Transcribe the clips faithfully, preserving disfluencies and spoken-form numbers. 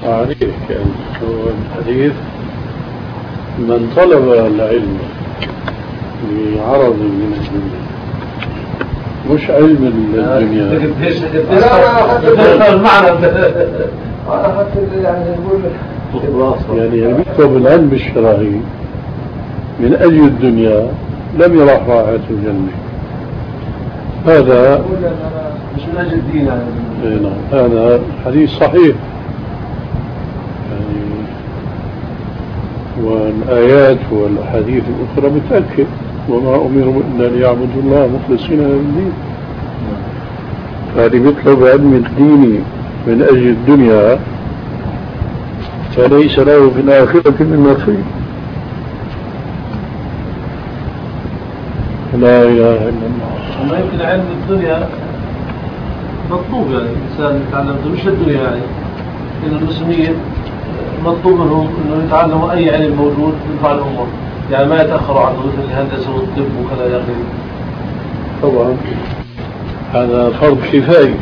عليك يعني هو الحديث من طلب العلم بعرض من الدنيا مش علم الدنيا. يعني يعني بيطلب العلم الشرعي من أجل الدنيا لم يرح راحة الجنة. هذا مش من أجل الدين يعني. هذا حديث صحيح يعني، والآيات والأحاديث الأخرى بتأكد وما أمروا إلا ليعبدوا الله مخلصين له الدين. فهذه بيطلب علم الدين من أجل الدنيا فليس له في الآخرة من نصيب. لا إله إلا الله. ما يمكن علم الدنيا مطلوب يعني الإنسان يتعلم مش الدنيا يعني إن المسلمين مطلوب منهم إنه يتعلموا أي علم موجود ينفع الأمة يعني ما يتأخروا عنه مثل الهندسة والطب وكذا يا أخي. طبعا هذا فرض كفاية،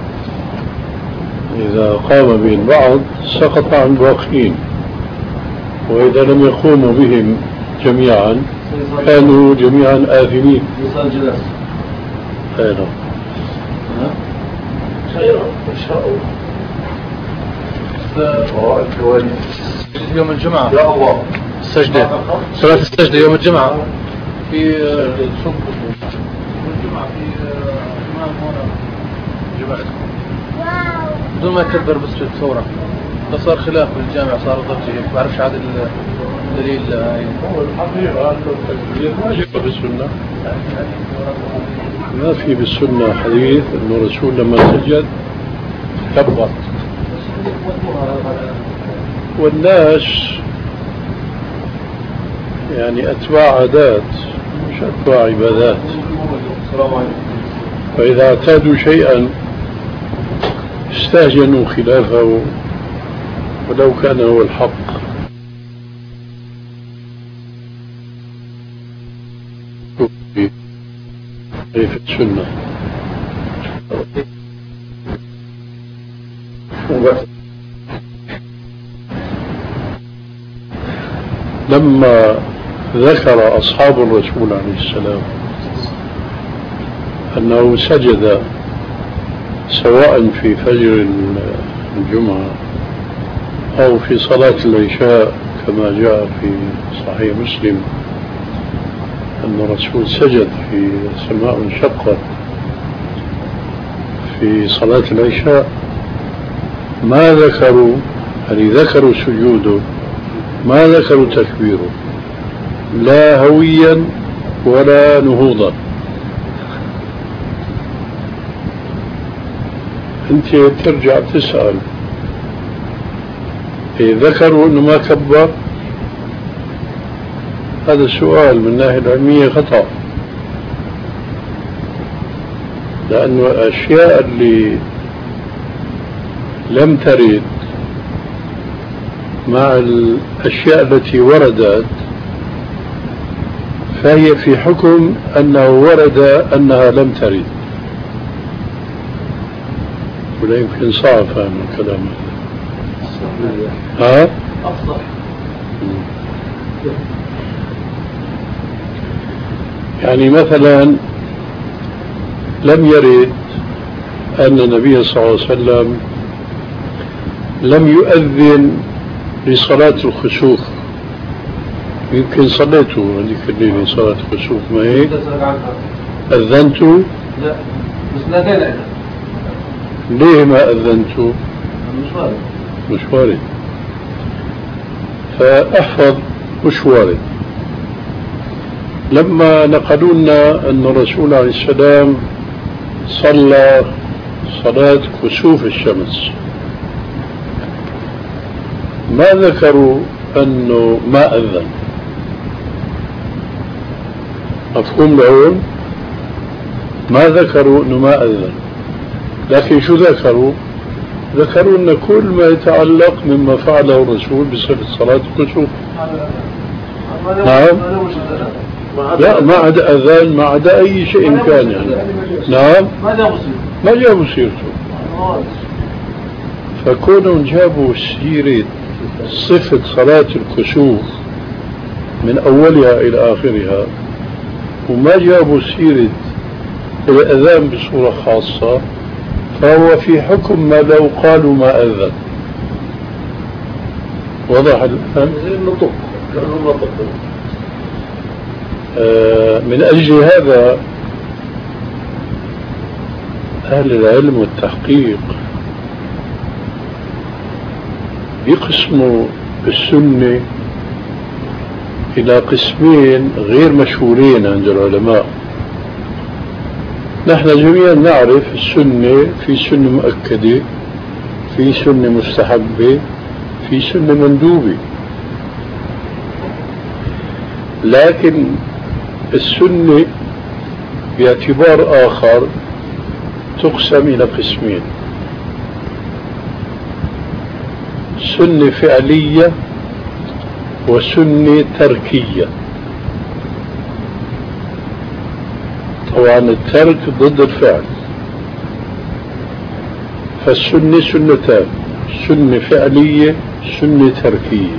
إذا قام به البعض سقط عن الباقين، وإذا لم يقوموا بهم جميعا كانوا جميعا آثمين. يصير جلس. خير خير إن شاء الله. يوم الجمعة يا الله السجدة صلاة السجدة يوم الجمعة في سوق الجمعة في إمام هنا جماعتكم بدون ما يكبر بس في الثورة فصار خلاف بالجامع صار ضجة ما بعرفش عاد الدليل. هو الحقيقة التكبير ما جاء بالسنة، ما في بالسنة حديث أن الرسول لما سجد كبر، والناس يعني أتباع عادات مش أتباع عبادات، فإذا اعتادوا شيئا استهجنوا خلافه ولو كان هو الحق. في السنة لما ذكر أصحاب الرسول عليه السلام أنه سجد سواء في فجر الجمعة أو في صلاة العشاء كما جاء في صحيح مسلم أن الرسول سجد في سماء انشقت في صلاة العشاء، ما ذكروا يعني ذكروا سجوده ما ذكروا تكبيره لا هويا ولا نهوضا. انت ترجع تسأل إيه ذكروا انه ما كبر، هذا السؤال من الناحية العلمية خطأ، لأنه الأشياء اللي لم ترد مع الأشياء التي وردت فهي في حكم أنه ورد أنها لم ترد، ولا يمكن صعب فهم الكلام ها؟ أفضل. يعني مثلا لم يرد أن النبي صلى الله عليه وسلم لم يؤذن لصلاة الخسوف، يمكن صليته هذيك الليلة صلاة الخسوف ما هيك؟ أذنت؟ لا بس لا دين. ليه ما أذنت؟ مش وارد. مش وارد، فأحفظ مش وارد. لما نقلوا لنا أن الرسول عليه السلام صلى صلاة كسوف الشمس ما ذكروا أنه ما أذن. مفهوم لهم؟ ما ذكروا أنه ما أذن، لكن شو ذكروا؟ ذكروا أن كل ما يتعلق مما فعله الرسول بصفة صلاة الكسوف. نعم لا ما عدا أذان ما عدا أي شيء كان يعني. نعم ما جاء بصير ما جاء بصيرته. فكونهم جابوا سيرة صفة صلاة الكسوف من أولها إلى آخرها وما جابوا سيرة الأذان بصورة خاصة فهو في حكم ما لو قالوا ما أذن. وضح الآن؟ آه من أجل هذا أهل العلم والتحقيق يقسموا السنة إلى قسمين غير مشهورين عند العلماء. نحن جميعا نعرف السنة، في سنة مؤكدة، في سنة مستحبة، في سنة مندوبة. لكن السنة باعتبار آخر تقسم إلى قسمين: سنة فعلية وسنة تركية. طبعا الترك ضد الفعل، فالسنة سنتان: سنة فعلية، سنة تركية.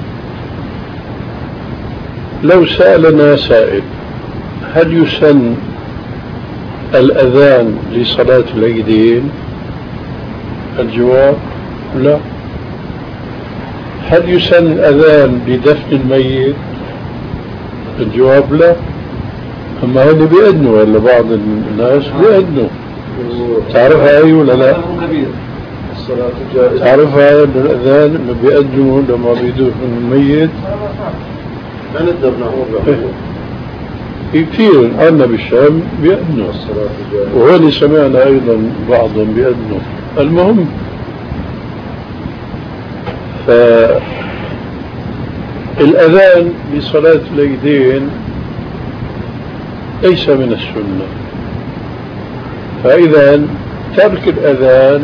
لو سألنا سائل هل يسن الأذان لصلاة العيدين؟ الجواب لا. هل يسن الأذان لدفن الميت؟ الجواب لا. أما هن بيأذنوا ولا بعض الناس بيأذنوا. تعرفها أي ولا لا؟ تعرفها الأذان اللي بيأذنوا لما بيدفنوا الميت؟ ما نقدر نقول كثير عنا بالشام بيأذنوا، وهون سمعنا أيضا بعضهم بيأذنوا. المهم فالأذان لصلاة العيدين ليس من السنة، فإذا ترك الأذان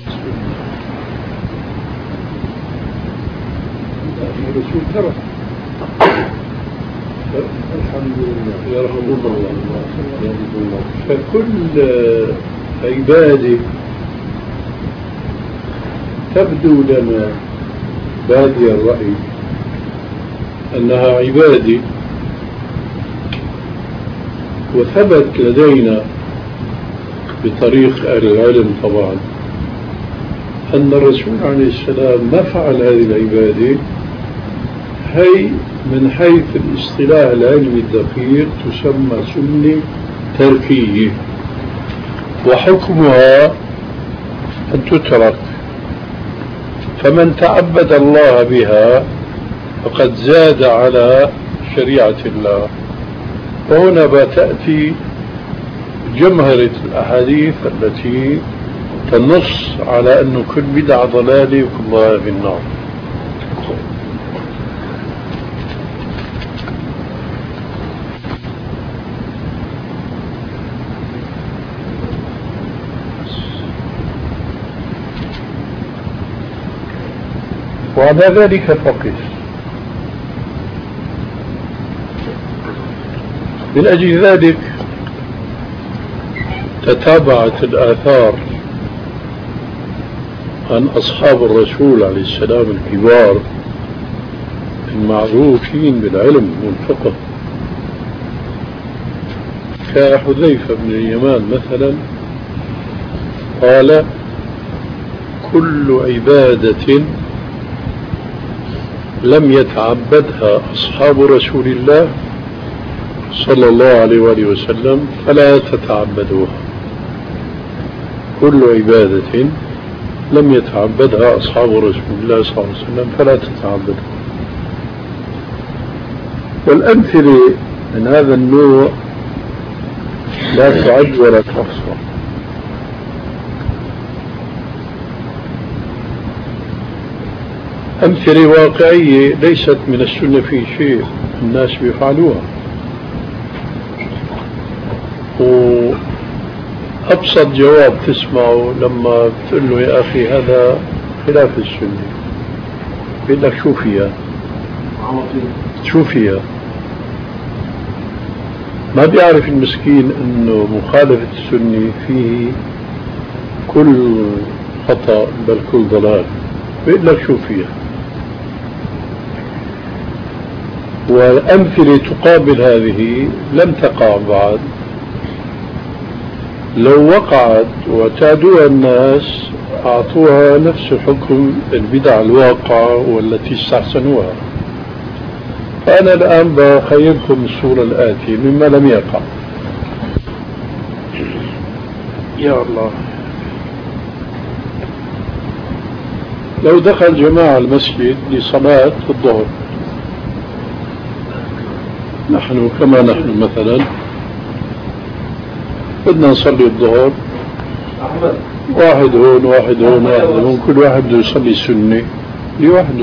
سنة. الحمد لله يرحم الله. فكل عبادة تبدو لنا بادي الرأي أنها عبادة، وثبت لدينا بطريق أهل العلم طبعا أن الرسول عليه السلام ما فعل هذه العبادة، هي من حيث الاصطلاح العلمي الدقيق تسمى سنة تركية، وحكمها أن تترك. فمن تعبد الله بها فقد زاد على شريعة الله. وهنا تأتي جمهرة الأحاديث التي تنص على أن كل بدعة ضلالة وكل ضلالة في النار. وعلى ذلك فقس. من أجل ذلك تتابعت الآثار عن أصحاب الرسول عليه السلام الكبار المعروفين بالعلم والفقه، كحذيفة بن اليمان مثلا قال: كل عبادة لم يتعبدها أصحاب رسول الله صلى الله عليه وآله وسلم فلا تتعبدوها. كل عبادة لم يتعبدها أصحاب رسول الله صلى الله عليه وسلم فلا تتعبدوها. والأمثلة من هذا النوع لا تعد ولا تحصى. أمثلة واقعية ليست من السنة في شيء، الناس بيفعلوها. وأبسط جواب تسمعه لما تقول له: يا أخي هذا خلاف السنة، بيقول لك: شو فيها؟ شو فيها؟ ما بيعرف المسكين أنه مخالفة السنة فيه كل خطأ بل كل ضلال. بيقول لك شو فيها، والأمثلة تقابل هذه لم تقع بعد. لو وقعت واعتادوها الناس أعطوها نفس حكم البدع الواقعة والتي استحسنوها. فأنا الآن بخيركم الصورة الآتية مما لم يقع. يا الله، لو دخل جماعة المسجد لصلاة الظهر، نحن كما نحن مثلا بدنا نصلي الظهر، واحد هون واحد هون واحد هون، كل واحد بده يصلي سنة لوحده.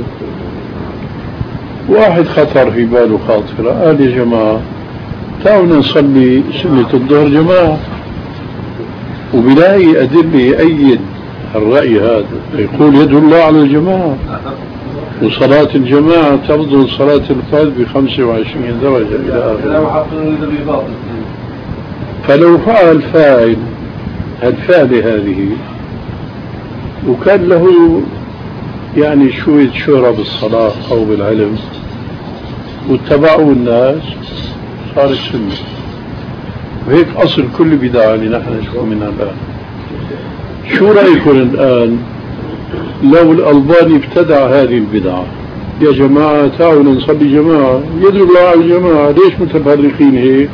واحد خطر في باله خاطرة، قال يا جماعة تعالوا نصلي سنة الظهر جماعة، وبلاقي أدلة يأيد الرأي هذا، يقول يد الله على الجماعة، وصلاة الجماعة تفضل صلاة الفرد بخمسة وعشرين درجة إلى آخره. فلو فعل فاعل الفعلة هذه وكان له يعني شوية شهرة بالصلاة أو بالعلم واتبعوا الناس صار سنة. وهيك أصل كل بدعة اللي نحن نشوف منها الآن. شو رأيكم الآن لو الألباني ابتدع هذه البدعة؟ يا جماعة تعالوا نصلي جماعة، يد الله على الجماعة، ليش متفرقين هيك؟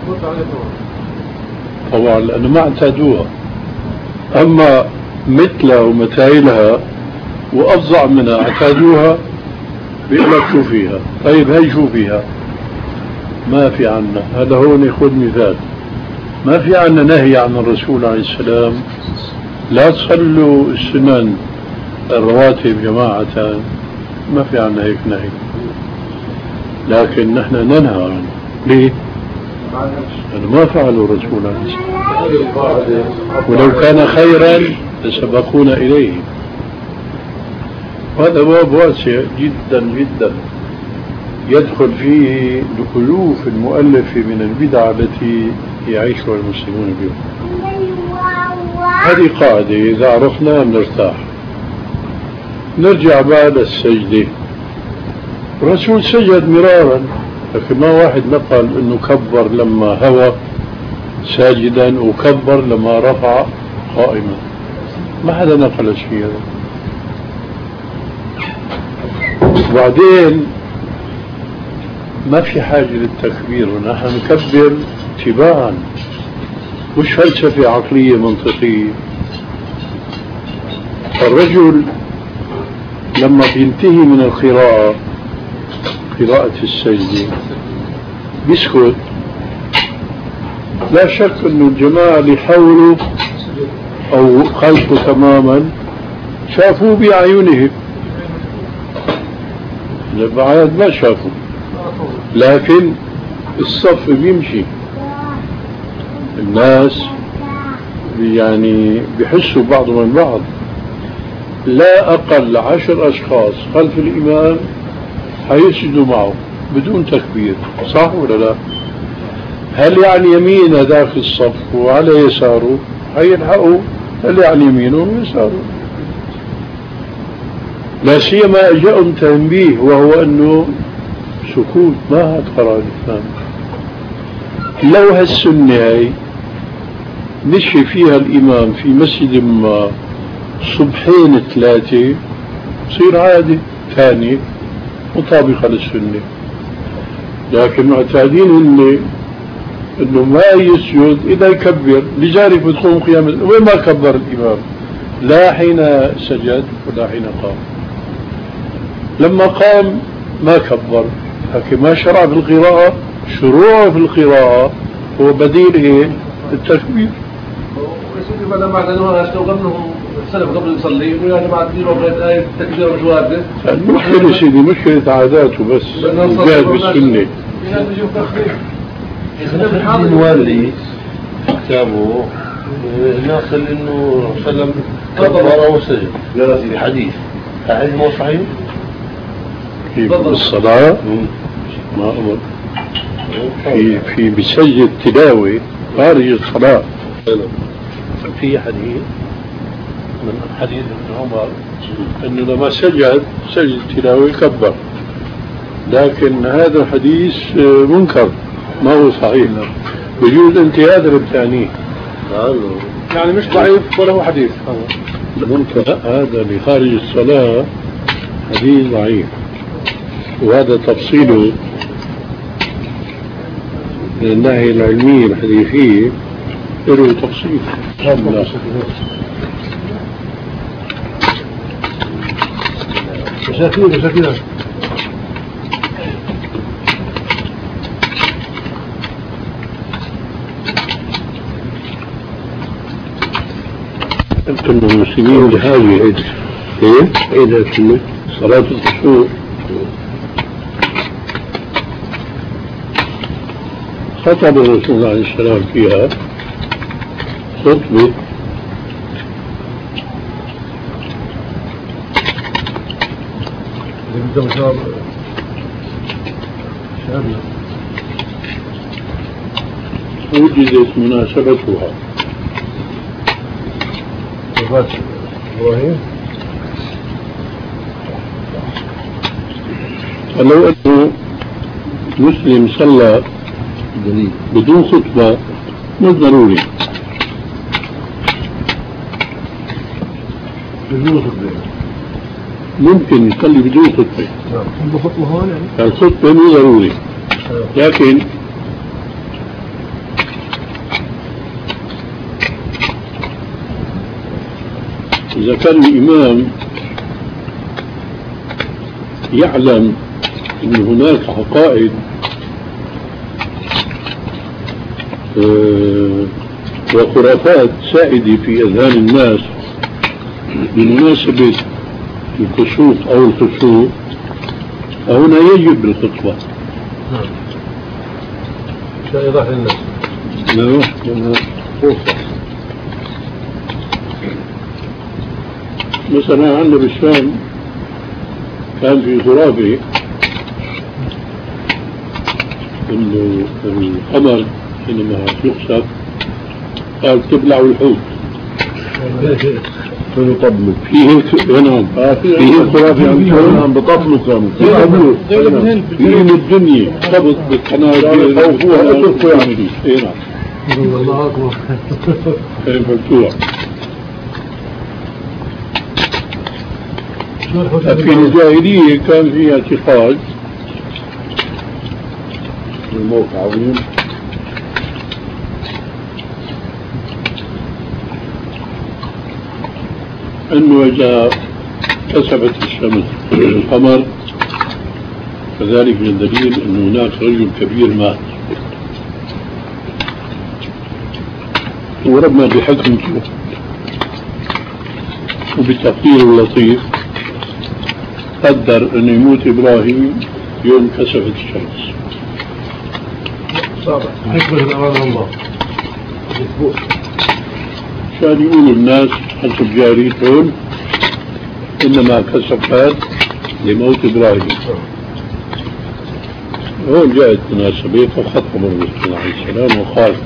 طبعا لأنه ما اعتادوها. أما مثلها ومثايلها وأفظع منها اعتادوها، بيقول لك شو فيها. طيب هي شو فيها؟ ما في عنا. هذا هون خذ مثال، ما في عنا نهي عن الرسول عليه السلام لا تصلوا السنن الرواتب جماعة، ما في عنا هيك نهي، لكن نحن ننهى عنه. ليه؟ لأنه ما فعلوا الرسول عليه السلام، ولو كان خيرا لسبقونا إليه. وهذا باب واسع جدا جدا يدخل فيه الألوف المؤلفة من البدع التي يعيشها المسلمون اليوم. هذه قاعدة إذا عرفناها بنرتاح. نرجع بعد السجدة. الرسول سجد مرارا، لكن ما واحد نقل انه كبر لما هوى ساجدا وكبر لما رفع قائما. ما حدا نقل شيء هذا. وبعدين ما في حاجة للتكبير، ونحن نكبر اتباعا، مش فلسفة عقلية منطقية. الرجل لما بينتهي من القراءة، قراءة السجدة، بيسكت. لا شك أن الجماعة اللي حوله أو خلفه تماما شافوه بأعينهم، البعاد ما شافوا، لكن الصف بيمشي. الناس يعني بيحسوا بعض من بعض. لا أقل عشر أشخاص خلف الإمام حيسجدوا معه بدون تكبير، صح ولا لا؟ هل يعني يمين هذاك الصف وعلى يساره حيلحقوا اللي على يمينه ويساره؟ لا سيما جاءهم تنبيه وهو أنه سكوت، ما هاد قرار الإسلام. لو هالسنة هاي مشي فيها الإمام في مسجد ما صبحين ثلاثة، تصير عادة ثانية مطابقة للسنة. لكن معتادين إنه إنه ما يسجد إذا يكبر، لذلك بتقوم قيام وين ما كبر الإمام، لا حين سجد ولا حين قام. لما قام ما كبر، لكن ما شرع في القراءة. شروع في القراءة هو بديل إيه؟ التكبير. فلما معتدوها استوقفنهم السلف قبل يصلي يقول يا جماعة ديروا بغيت آية تكبير مش واجبة. المشكلة سيدي مشكلة عاداته بس، جاد بالسنة. الوالي كتابه ناصل انه سلم كبر وسجد في حديث، هذا مو صحيح؟ في الصلاة ما أمر في في بسجد تلاوة خارج الصلاة في حديث من حديث ابن عمر أنه لما سجد سجد تلاوة كبر، لكن هذا الحديث منكر ما هو صحيح. بجوز أنت هذا اللي بتعنيه، يعني مش ضعيف ولا هو حديث. منكر هذا اللي خارج الصلاة حديث ضعيف، وهذا تفصيله من الناحية العلمية الحديثية له تفصيل. مشاكل مشاكل أنتم المسلمين بهذه عيد إيه؟ عيد السنة صلاة الخشوع خطب الرسول عليه السلام فيها خطبة وجدت مناسبتها. فلو أنه مسلم صلى بدون خطبة مش ضروري. ممكن يصلي بدون خطبة، الخطبة مو ضروري، لكن إذا كان الإمام يعلم أن هناك عقائد وخرافات سائدة في أذهان الناس بمناسبة الكسوف أو الخشوع، فهنا يجب بالخطبة. إيضاح للناس. نعم، لأنها فرصة. مثلا عندنا بالشام كان في خرافة إنه القمر حينما يخسف قال تبلع الحوت. فيطبلوا فيه نعم فيه خرافة عن بطبلوا كانوا فيه من الدنيا خبط بالقناة خوفوها أتركوا يعني. اي نعم الله أكبر. كان مفتوح. في الجاهلية كان في اعتقاد الموت عظيم أنه إذا كسبت الشمس القمر فذلك من الدليل أن هناك رجل كبير مات، وربنا بحكمته وبتقديره اللطيف قدر أن يموت إبراهيم يوم كسفت الشمس. حكمة الأمان الله كان يقول الناس حسب جاريتهم إنما كسفت لموت إبراهيم. هون جاءت مناسبة فخطب الرسول عليه السلام وقال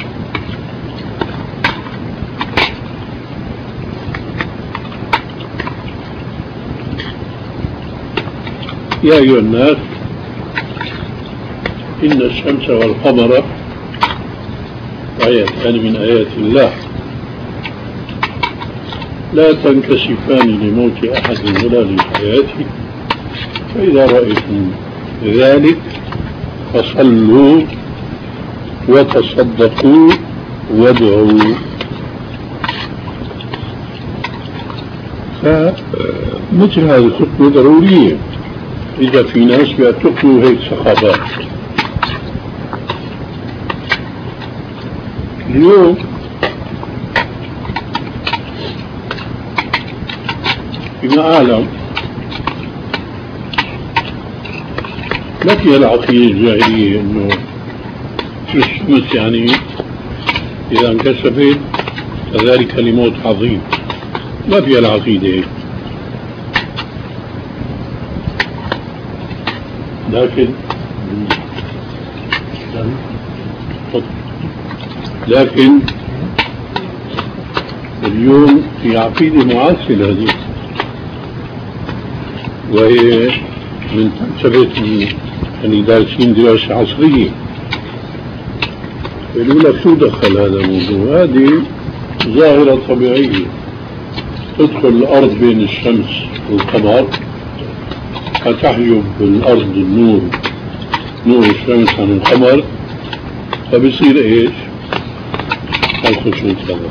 يا أيها الناس إن الشمس والقمر آيتان من آيات الله لا تنكسفان لموت أحد ولا لحياته، فإذا رأيتم ذلك فصلوا وتصدقوا وادعوا. فمثل هذه الخطبة ضرورية إذا في ناس بيعتقدوا هيك ثقافات. اليوم فيما أعلم ما فيها العقيدة الجاهلية إنه الشمس يعني إذا انكسفت فذلك لموت عظيم، ما فيها العقيدة هيك. لكن لكن اليوم في عقيدة معاصرة هذه، وهي من فلسفة يعني دارسين دراسة عصرية. يقول لك شو دخل هذا الموضوع؟ هذه ظاهرة طبيعية، تدخل الأرض بين الشمس والقمر فتحجب الأرض النور نور الشمس عن القمر، فبصير إيش؟ الخسوف هذا.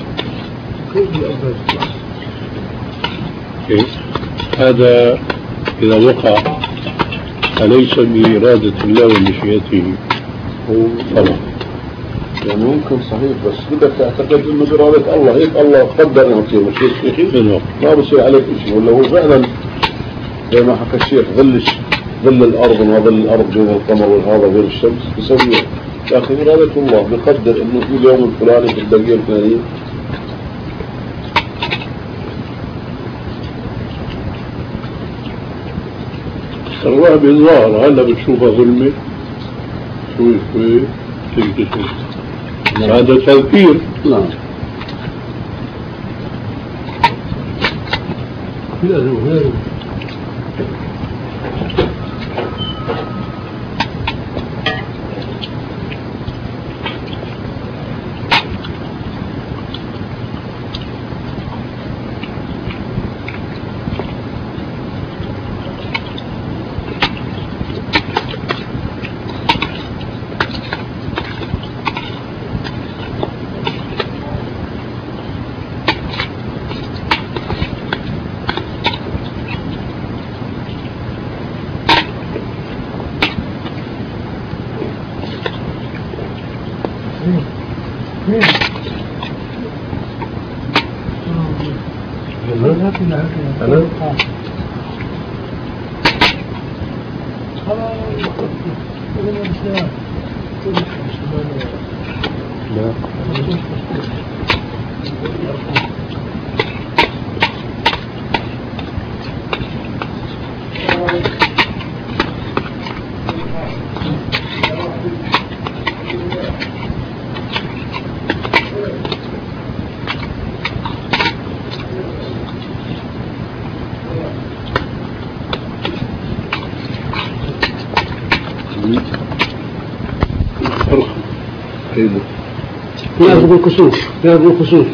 كيف؟ هذا إذا وقع أليس بإرادة الله ومشيئته؟ طبعا يعني ممكن صحيح، بس بدك تعتقد انه بإرادة الله، هيك الله قدر انه تصير مشيئته، ما بصير عليك شيء. ولا هو فعلا زي ما حكى الشيخ ظل ظل الارض وظل الارض بين القمر والهذا بين الشمس بسويه، لكن إرادة الله بقدر انه في اليوم الفلاني في الدقيقة الفلانية. الرعب الظاهر هلا بتشوفها ظلمة شوي شوي تنكشف، هذا تذكير. نعم. لازم الكسوف، لازم الكسوف.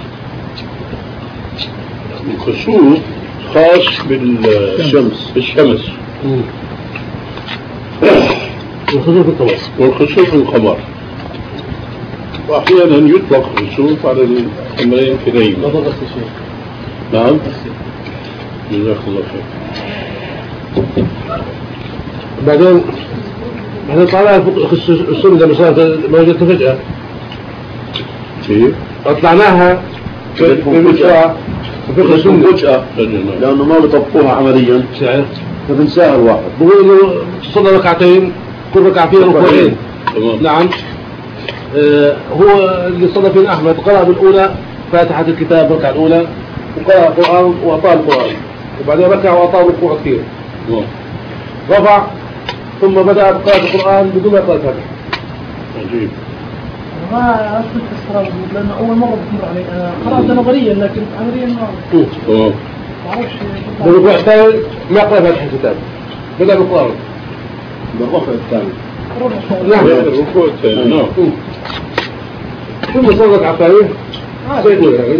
الكسوف خاص بالشمس بالشمس والخسوف القمر والخسوف القمر، وأحيانا يطلق خسوف على الأمرين كليهما. ما ضبط الشيء. نعم. جزاك الله خير. بعدين بعدين طلع السنة لما صارت موجودة فجأة. كيف؟ أطلعناها في فجأة في السنة فجأة لأنه ما بيطبقوها عمليا شعر، فبنساها الواحد. بقول إنه صلى ركعتين كل ركعة فيها ركوعين. نعم. آه هو اللي صلى فيه أحمد قرأ بالأولى فاتحة الكتاب الركعة الأولى، وقرأ القرآن وأطال القرآن، وبعدين ركع وأطال ركوع كثير. رفع ثم بدأ بقراءة القرآن بدون ما يقرأ الفاتحة. عجيب. ما أثبت استغراب لأن أول مرة بتمر علي أنا قرأت نظريا لكن عمليا ما أوه. أعرفش. بالركوع الثاني ما يقرأ فاتحة الكتاب، بدأ بالقرآن. بالرفع الثاني. نعم. الركوع الثاني. نعم. ثم صلت على الثاني. سيقول يعني.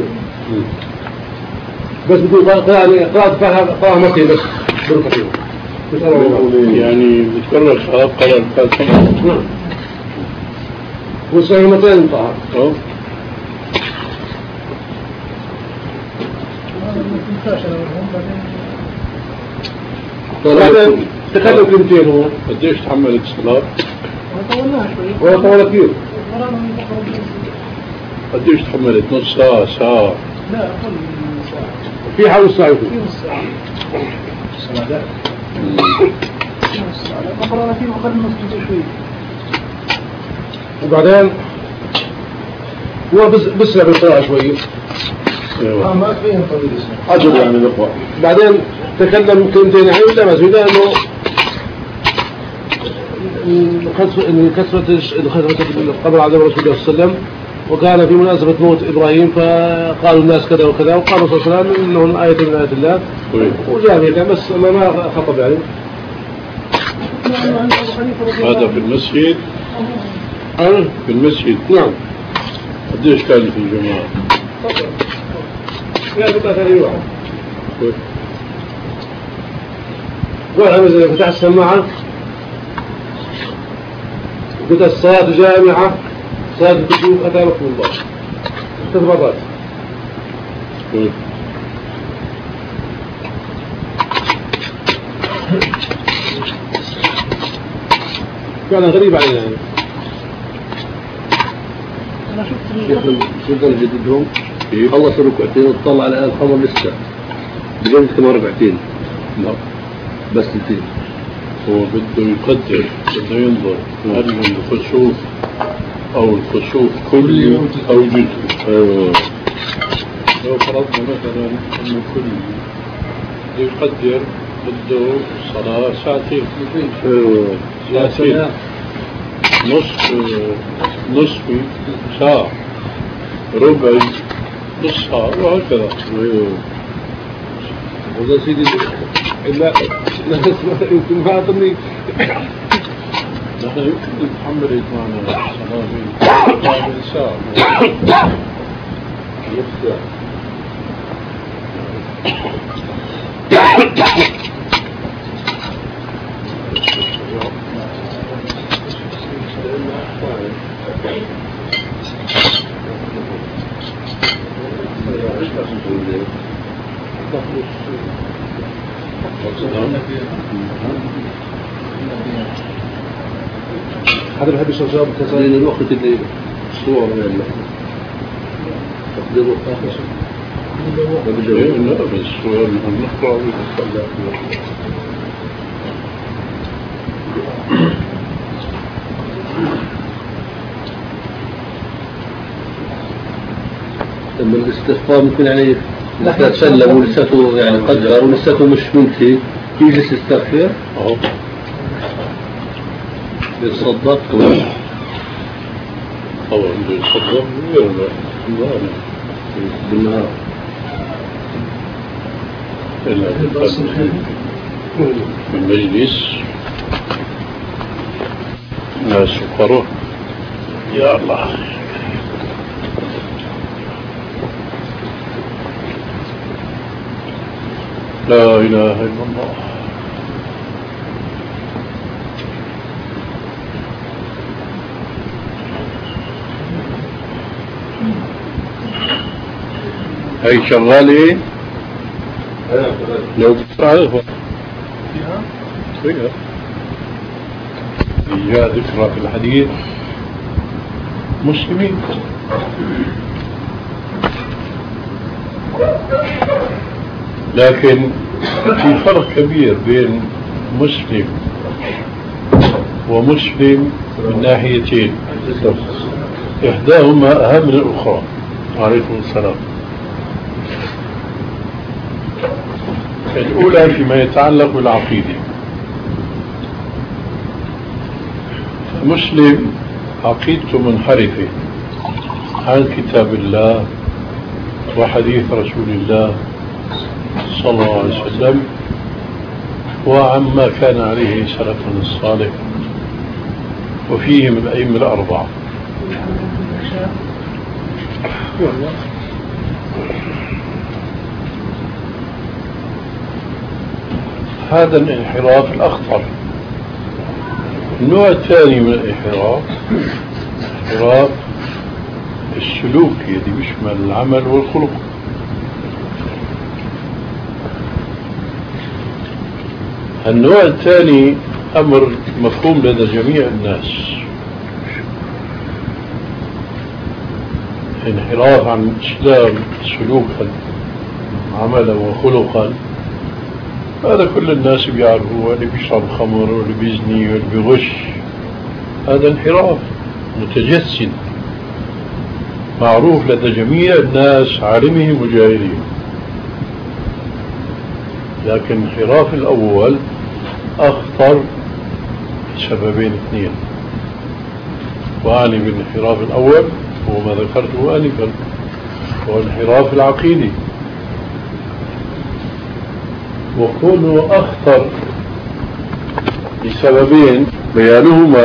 بس بدون قراءة قراءة قراءة مكية بس بركعتين. يعني بتكرر قراءة الفاتحة. نعم. والسهمتين انطهر. أوه. بعدين تكلم كلمتين هو. قديش تحملت الصلاة؟ طولناها شوي. هو طول كثير. قديش تحملت؟ نص ساعة ساعة؟ لا أقل من ساعة. في حول الساعة يكون. في نص ساعة. الصلاة ده. في نص ساعة. قرأنا فيه أقل من نص شوي. وبعدين هو بس بسرع بالقراءة شوي. أيوة. ما فيهم طويل اسمه. عجب يعني الإخوة. بعدين تكلم كلمتين يعني ولا مسجد إنه كثرة كثرة كثرة القبر على رسول الله صلى الله عليه وسلم وكان في مناسبة موت إبراهيم فقالوا الناس كذا وكذا، وقالوا صلى الله عليه وسلم إنه آية من آيات الله وجاء يعني بس ما خطب يعني. هذا في المسجد؟ أه؟ في المسجد؟ نعم. قديش كان في الجماعة؟ يعني بقى ثاني واحد. واحد مثلا فتح السماعة وقلت الصلاة جامعة صلاة الكسوف أتى رسول الله ثلاث مرات. كان غريب علينا يعني. أنا شفت شفت جددهم خلص ركعتين وطلع على الخمر لسه بجد كمان ركعتين. لا بس اثنين. هو بده يقدر، بده ينظر هل الخسوف أو الخسوف كلي أو جزئي. ايوه لو فرضنا مثلا إنه كلي بده يقدر بده صلاة ساعتين. ايوه ساعتين نصف نصفي ساعة ربعي نص ساعة وهكذا. ايوه والله سيدي إلا يمكن ما أعطني نحن يمكن نتحمل معنا صلاة من ساعة هذا بحب يشرب تقدير الوقت اللي صور ولا تقدير الوقت آخر لا بس هو نقرأ ويتصلى. لما الاستغفار ممكن يعني لسه تسلم ولساته يعني قدر ولساته مش منتهي يجلس يستغفر أهو يتصدق طبعا بده يتصدق بالنهار إلا في المجلس ناس فقراء يا الله. لا إله إلا الله. هاي شغالة لو بتعرفها فيها جاء ذكرى في الحديث مسلمين. لكن في فرق كبير بين مسلم ومسلم من ناحيتين، إحداهما أهم من الأخرى. عليكم السلام. الأولى فيما يتعلق بالعقيدة. مسلم عقيدته منحرفة عن كتاب الله وحديث رسول الله صلى الله عليه وسلم وعما كان عليه سلفنا الصالح وفيهم الأئمة الأربعة. هذا الانحراف الأخطر. النوع الثاني من الانحراف انحراف السلوك الذي بيشمل العمل والخلق. النوع الثاني أمر مفهوم لدى جميع الناس، انحراف عن الإسلام سلوكا عملا وخلقا. هذا كل الناس بيعرفوه، اللي بيشرب خمر واللي بيزني واللي بيغش، هذا انحراف متجسد معروف لدى جميع الناس عالمهم وجاهلهم. لكن الانحراف الأول أخطر سببين اثنين، وأعني بالانحراف الأول هو ما ذكرته آنفا، هو انحراف العقيدي. وكونه أخطر لسببين، بيانهما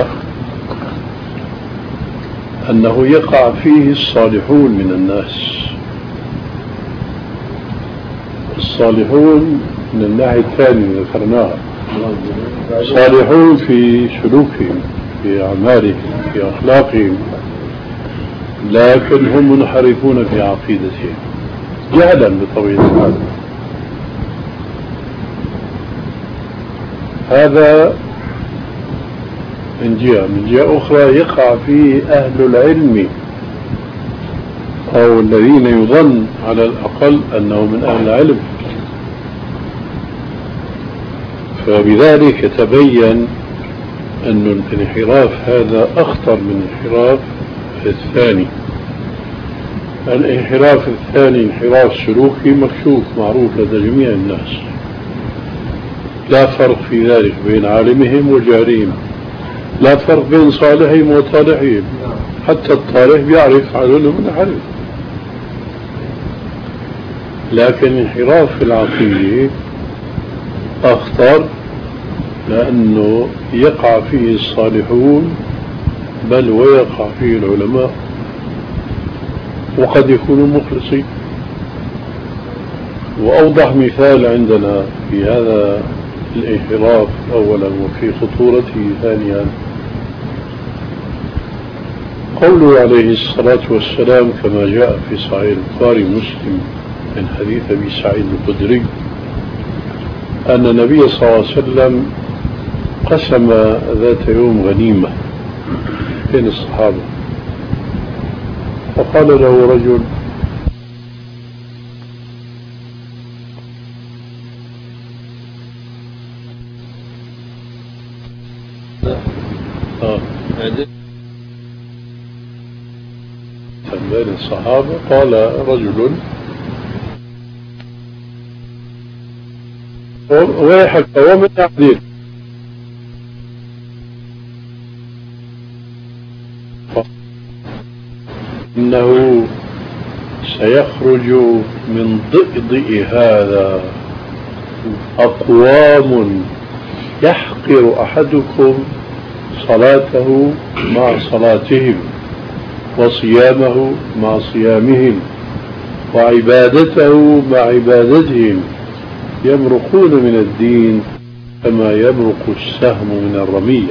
أنه يقع فيه الصالحون من الناس. الصالحون من الناحية الثانية ذكرناها، صالحون في سلوكهم، في أعمالهم، في أخلاقهم، لكن هم منحرفون في عقيدتهم جهلا بطبيعة الحال. هذا من جهة. من جهة أخرى يقع فيه أهل العلم أو الذين يظن على الأقل أنه من أهل العلم، فبذلك يتبين أن الانحراف هذا أخطر من الانحراف الثاني. الانحراف الثاني انحراف سلوكي مكشوف معروف لدى جميع الناس، لا فرق في ذلك بين عالمهم وجاهلهم، لا فرق بين صالحهم وطالحهم، حتى الطالح بيعرف عدله من الحرف. لكن انحراف في العقيدة أخطر، لأنه يقع فيه الصالحون بل ويقع فيه العلماء، وقد يكونوا مخلصين. وأوضح مثال عندنا في هذا الانحراف أولا وفي خطورته ثانيا قوله عليه الصلاة والسلام كما جاء في صحيح البخاري ومسلم من حديث أبي سعيد الخدري أن النبي صلى الله عليه وسلم قسم ذات يوم غنيمة بين الصحابة، فقال له رجل: آه. بين الصحابة قال رجل: ويحك ومن تعديل. إنه سيخرج من ضئضئ هذا أقوام يحقر أحدكم صلاته مع صلاتهم وصيامه مع صيامهم وعبادته مع عبادتهم، يمرقون من الدين كما يمرق السهم من الرمية.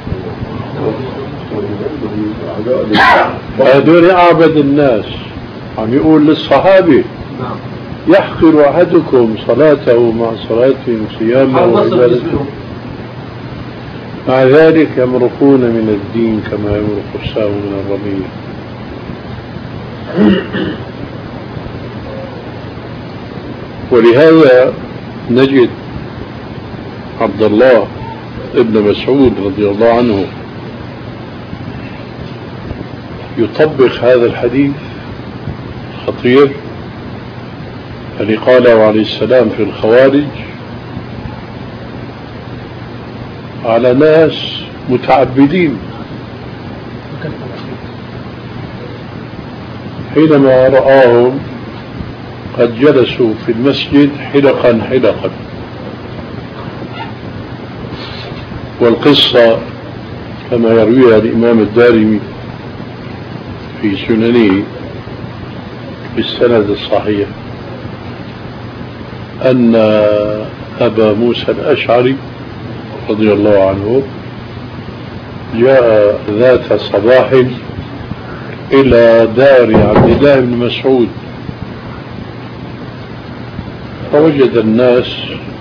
وهذول أعبد الناس، عم يقول للصحابة: يحقر أحدكم صلاته مع صلاتهم صيامه وعبادته، مع ذلك يمرقون من الدين كما يمرق السهم من الرمية. ولهذا نجد عبد الله ابن مسعود رضي الله عنه يطبق هذا الحديث خطير الذي قاله عليه السلام في الخوارج على ناس متعبدين، حينما رآهم قد جلسوا في المسجد حلقا حلقا. والقصة كما يرويها الإمام الدارمي في سننه بالسند الصحيح أن أبا موسى الأشعري رضي الله عنه جاء ذات صباح إلى دار عبد الله بن مسعود، فوجد الناس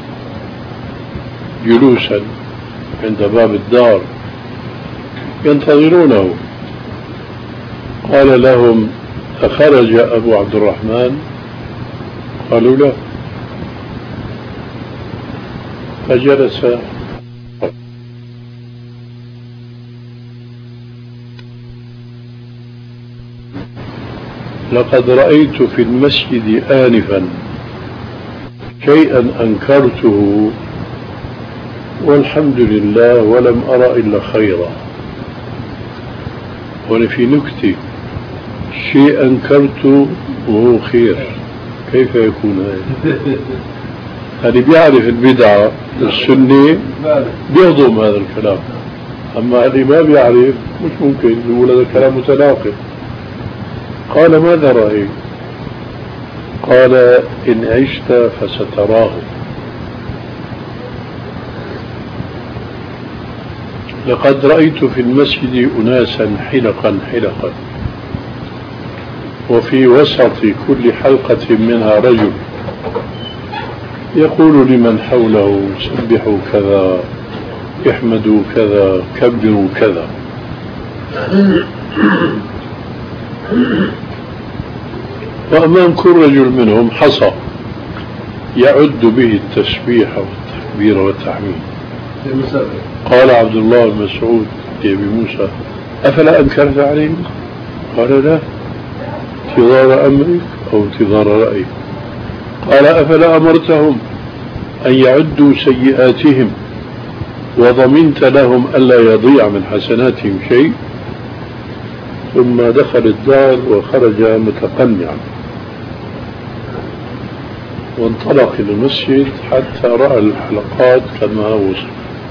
جلوسا عند باب الدار ينتظرونه. قال لهم: أخرج أبو عبد الرحمن؟ قالوا: لا. فجلس. لقد رأيت في المسجد آنفا شيئا أنكرته والحمد لله ولم أرى إلا خيرا. وأنا في نكتة شيء أنكرته وهو خير، كيف يكون هذا؟ اللي بيعرف البدعة السنة بيهضم هذا الكلام، أما اللي ما بيعرف مش ممكن يقول هذا الكلام متناقض. قال ماذا رأيك؟ قال إن عشت فستراه. لقد رأيت في المسجد أناسا حلقا حلقا، وفي وسط كل حلقة منها رجل يقول لمن حوله سبحوا كذا، احمدوا كذا، كبروا كذا. وأمام كل رجل منهم حصى يعد به التسبيح والتكبير والتحميد. قال عبد الله بن مسعود لأبي موسى أفلا أنكرت عليهم؟ قال لا، انتظار أمرك أو انتظار رأيك. قال أفلا أمرتهم أن يعدوا سيئاتهم وضمنت لهم ألا يضيع من حسناتهم شيء؟ ثم دخل الدار وخرج متقنعا وانطلق إلى المسجد حتى رأى الحلقات كما وصف،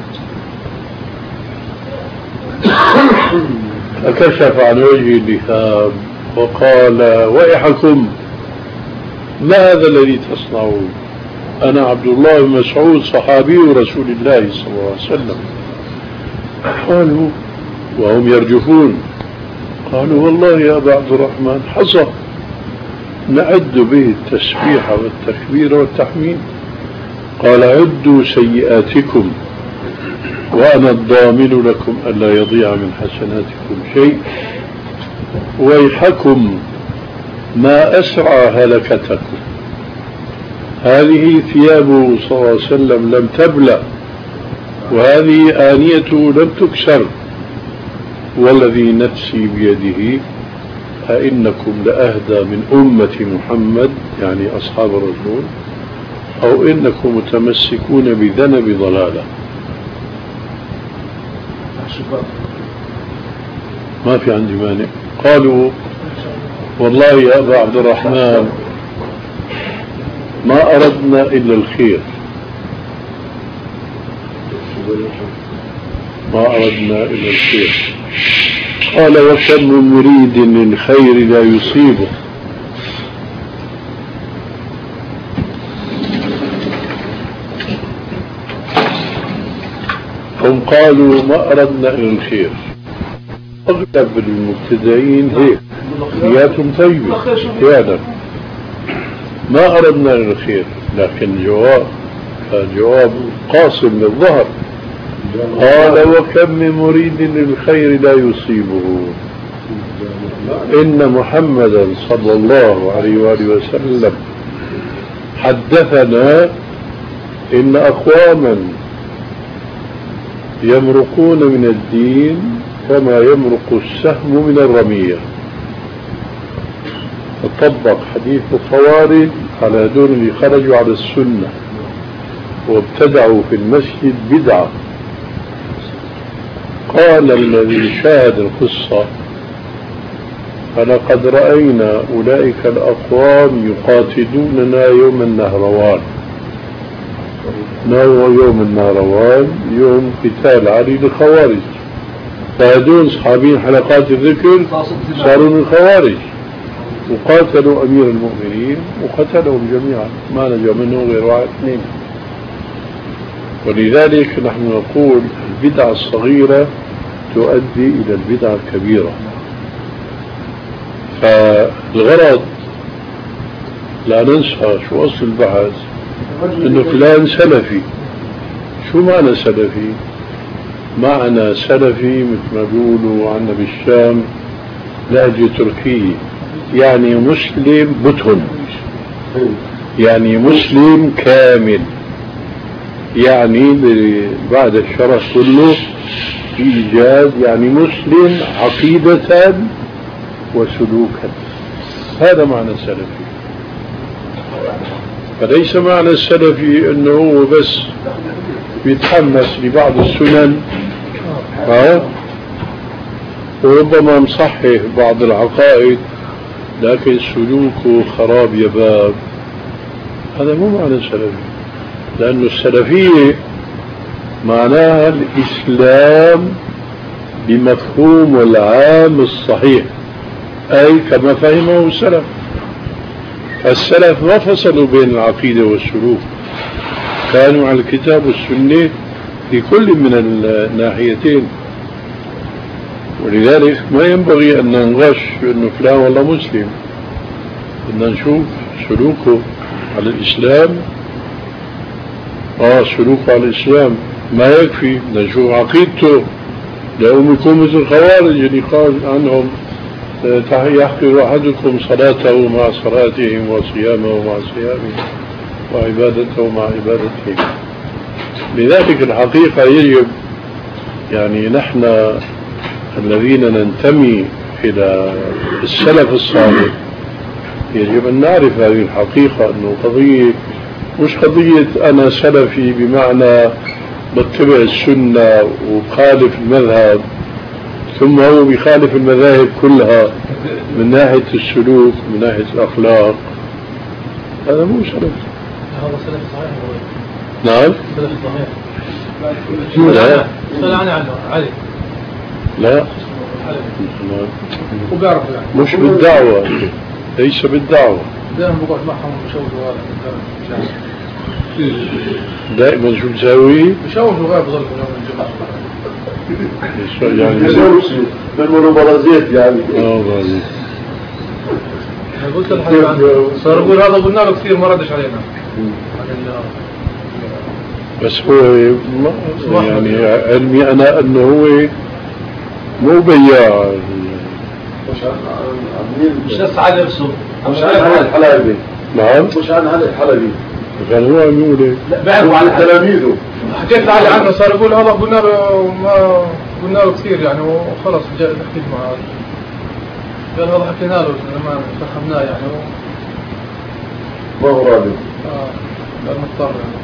فكشف عن وجهه اللهاب وقال ويحكم، ما هذا الذي تصنعون؟ أنا عبد الله بن مسعود صحابي رسول الله صلى الله عليه وسلم. قالوا وهم يرجفون، قالوا والله يا أبا عبد الرحمن حصى نعد به التسبيح والتكبير والتحميد. قال عدوا سيئاتكم وأنا الضامن لكم ألا يضيع من حسناتكم شيء، ويحكم ما أسرع هلكتكم. هذه ثيابه صلى الله عليه وسلم لم تبلى، وهذه آنيته لم تكسر، والذي نفسي بيده أئنكم لأهدى من أمة محمد يعني أصحاب الرسول، أو إنكم متمسكون بذنب ضلالة. ما في عندي مانع. قالوا والله يا أبا عبد الرحمن ما أردنا إلا الخير، ما أردنا إلا الخير. قال وكم من مريد للخير لا يصيبه. هم قالوا ما أردنا إلا الخير. أغلب المبتدئين هيك نياتهم طيبة فعلا، ما أردنا إلا الخير، لكن جواب كان جواب قاسم للظهر. قال وكم من مريد للخير لا يصيبه. إن محمدا صلى الله عليه وآله وسلم حدثنا إن أقواما يمرقون من الدين كما يمرق السهم من الرمية. فطبق حديث الخوارج على دون اللي خرجوا على السنة وابتدعوا في المسجد بدعة. قال الذي شاهد القصة فلقد رأينا أولئك الأقوام يقاتلوننا يوم النهروان. ما هو يوم النهروان؟ يوم قتال علي للخوارج، فهدون صحابين حلقات الذكر صاروا من الخوارج وقاتلوا أمير المؤمنين وقتلهم جميعا، ما نجا منه غير واحد اثنين. ولذلك نحن نقول البدعة الصغيرة تؤدي إلى البدعة الكبيرة. فالغرض لا ننسى شو أصل البحث، إنه فلان سلفي. شو معنى سلفي؟ معنى سلفي مثل ما بيقولوا عنا بالشام لهجة تركية، يعني مسلم بتهن، يعني مسلم كامل، يعني بعد الشرف كله في إيجاز، يعني مسلم عقيدة وسلوكا. هذا معنى السلفي. فليس معنى السلفي انه هو بس بيتحمس لبعض السنن ها وربما مصحح بعض العقائد لكن سلوكه خراب يباب، هذا مو معنى سلفي. لأن السلفية معناها الإسلام بمفهوم العام الصحيح، أي كما فهمه السلف. السلف ما فصلوا بين العقيدة والسلوك، كانوا على الكتاب والسنة في كل من الناحيتين. ولذلك ما ينبغي أن ننغش أنه فلان والله مسلم، بدنا نشوف سلوكه على الإسلام. آه سلوكه على الإسلام ما يكفي، بدنا نشوف عقيدته، لأنهم يكون مثل الخوارج اللي قال عنهم يحقر أحدكم صلاته مع صلاتهم وصيامه مع صيامهم وعبادته مع عبادتهم. لذلك الحقيقة يجب يعني نحن الذين ننتمي إلى السلف الصالح يجب أن نعرف هذه الحقيقة، أنه قضية مش قضية أنا سلفي بمعنى بتبع السنة وخالف المذهب ثم هو بيخالف المذاهب كلها من ناحية السلوك من ناحية الأخلاق. هذا مو سلف. هذا سلف صحيح. نعم سلف صحيح. لا لا عنه عنه علي لا وبيعرف يعني مش بالدعوة، ليس بالدعوة. دائما بقعد معهم بشوفوا هذا دائما شو بتساوي؟ بشوفوا غير بظل يوم الجمعة يعني بيعملوا برازيت يعني. اه برازيت. قلت الحديث عنه صار يقول هذا قلنا له كثير ما ردش علينا. بس هو يعني علمي أنا أنه هو مو بياع. مش نفس على نفسه. مش عن الحلبي. نعم. مش عن هذا الحلبي. كان هو يقول ايه؟ لا بيعرفوا عن تلاميذه. حكيت علي عنه صار يقول هذا قلنا له ما قلنا له كثير يعني وخلص جاء نحكي معه. قال هذا حكينا له لما فهمناه يعني. ما هو راضي. اه لا مضطر يعني.